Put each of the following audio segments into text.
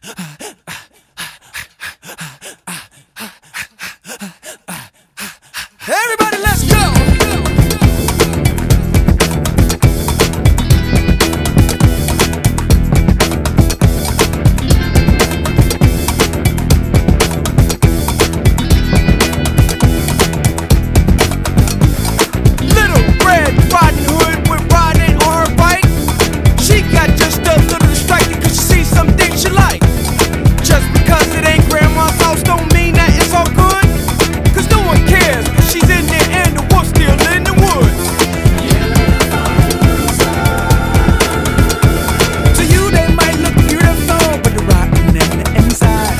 Everybody, let's go! Little Red Riding Hood with riding on her bike. She got just a little distracted cause she sees some things she like. Just because it ain't grandma's house don't mean that it's all good. Cause no one cares if she's in there and the wolf's still in the woods. To you they might look beautiful, but they're rotten in the inside.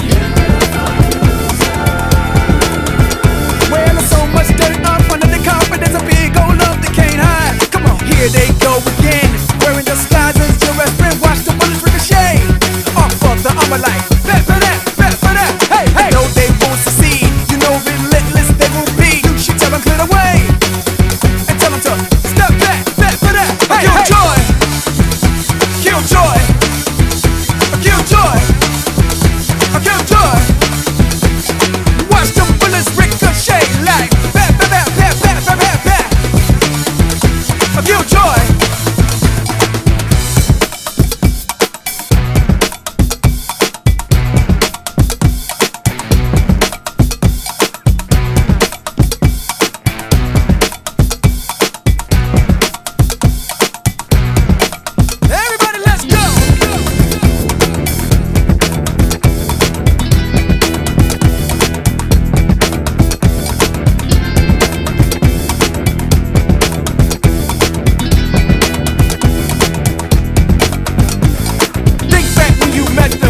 Well, there's so much dirt up under the carpet, there's a big old lump they can't hide. Come on, here they go again, wearing disguises to restaurant, watch the bullets ricochet off of the armor like bet for that, bet for that. Hey, hey, no they won't succeed, you know relentless they will be. You should tell them clear the way and tell them to step back, bet for that. Hey, Killjoy, Killjoy, Killjoy, Killjoy. Watch the bullets ricochet like bat, bat, bat, bat, bat, bat, bat, bat. Killjoy. Everybody, let's go! Think back when you met